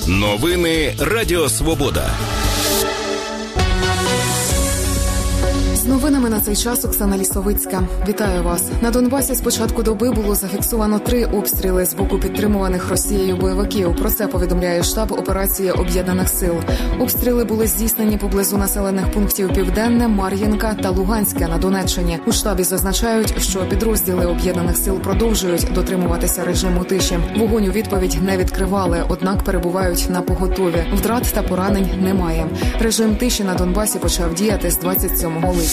Новини Радіо Свобода. З новинами на цей час Оксана Лісовицька. Вітаю вас. На Донбасі з початку доби було зафіксовано 3 обстріли з боку підтримуваних Росією бойовиків. Про це повідомляє штаб операції Об'єднаних сил. Обстріли були здійснені поблизу населених пунктів Південне, Мар'їнка та Луганське на Донеччині. У штабі зазначають, що підрозділи Об'єднаних сил продовжують дотримуватися режиму тиші. Вогонь у відповідь не відкривали, однак перебувають на поготові. Втрат та поранень немає. Режим тиші на Донбасі почав діяти з 27 липня.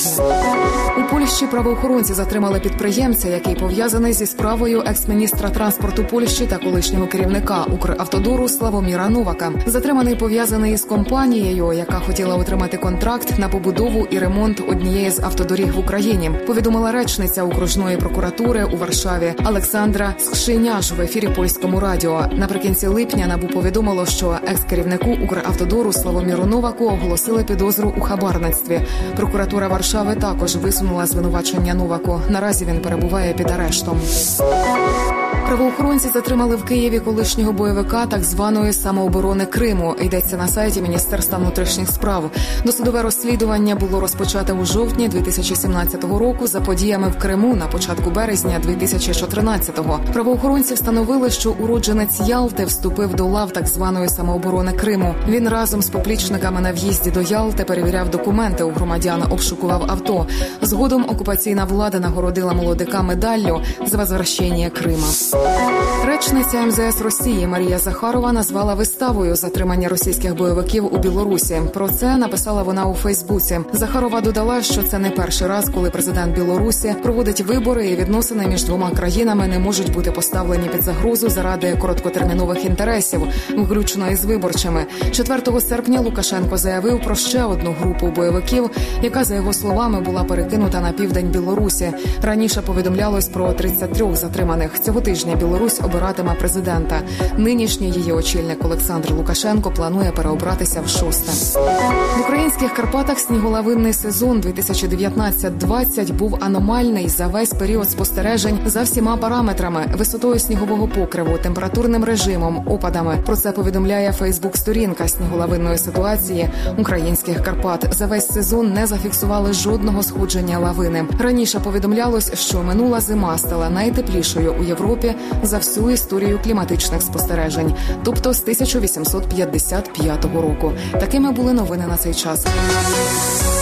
У Польщі правоохоронці затримали підприємця, який пов'язаний зі справою екс-міністра транспорту Польщі та колишнього керівника Укравтодору Славоміра Новака. Затриманий пов'язаний із компанією, яка хотіла отримати контракт на побудову і ремонт однієї з автодоріг в Україні, повідомила речниця окружної прокуратури у Варшаві Олександра Скшиняш в ефірі Польському радіо. Наприкінці липня НАБУ повідомило, що екс-керівнику Укравтодору Славоміру Новаку оголосили підозру у хабарництві. Прокуратура Варшави також висунула звинувачення Новаку. Наразі він перебуває під арештом. Правоохоронці затримали в Києві колишнього бойовика так званої самооборони Криму. Йдеться на сайті Міністерства внутрішніх справ. Досудове розслідування було розпочате у жовтні 2017 року за подіями в Криму на початку березня 2014-го. Правоохоронці встановили, що уродженець Ялти вступив до лав так званої самооборони Криму. Він разом з поплічниками на в'їзді до Ялти перевіряв документи у громадян, обшукував авто. Згодом окупаційна влада нагородила молодика медаллю за возвращення Крима. Речниця МЗС Росії Марія Захарова назвала виставою затримання російських бойовиків у Білорусі. Про це написала вона у Фейсбуці. Захарова додала, що це не перший раз, коли президент Білорусі проводить вибори і відносини між двома країнами не можуть бути поставлені під загрозу заради короткотермінових інтересів, включно із виборчими. 4 серпня Лукашенко заявив про ще одну групу бойовиків, яка, за його словами, була перекинута на південь Білорусі. Раніше повідомлялось про 33 затриманих. Цього тижня Білорусь обиратиме президента. Нинішній її очільник Олександр Лукашенко планує переобратися в 6-те. В українських Карпатах сніголавинний сезон 2019-20 був аномальний за весь період спостережень за всіма параметрами: висотою снігового покриву, температурним режимом, опадами. Про це повідомляє Фейсбук-сторінка сніголавинної ситуації українських Карпат. За весь сезон не зафіксували жодного сходження лавини. Раніше повідомлялось, що минула зима стала найтеплішою у Європі за всю історію кліматичних спостережень, тобто з 1855 року. Такими були новини на цей час.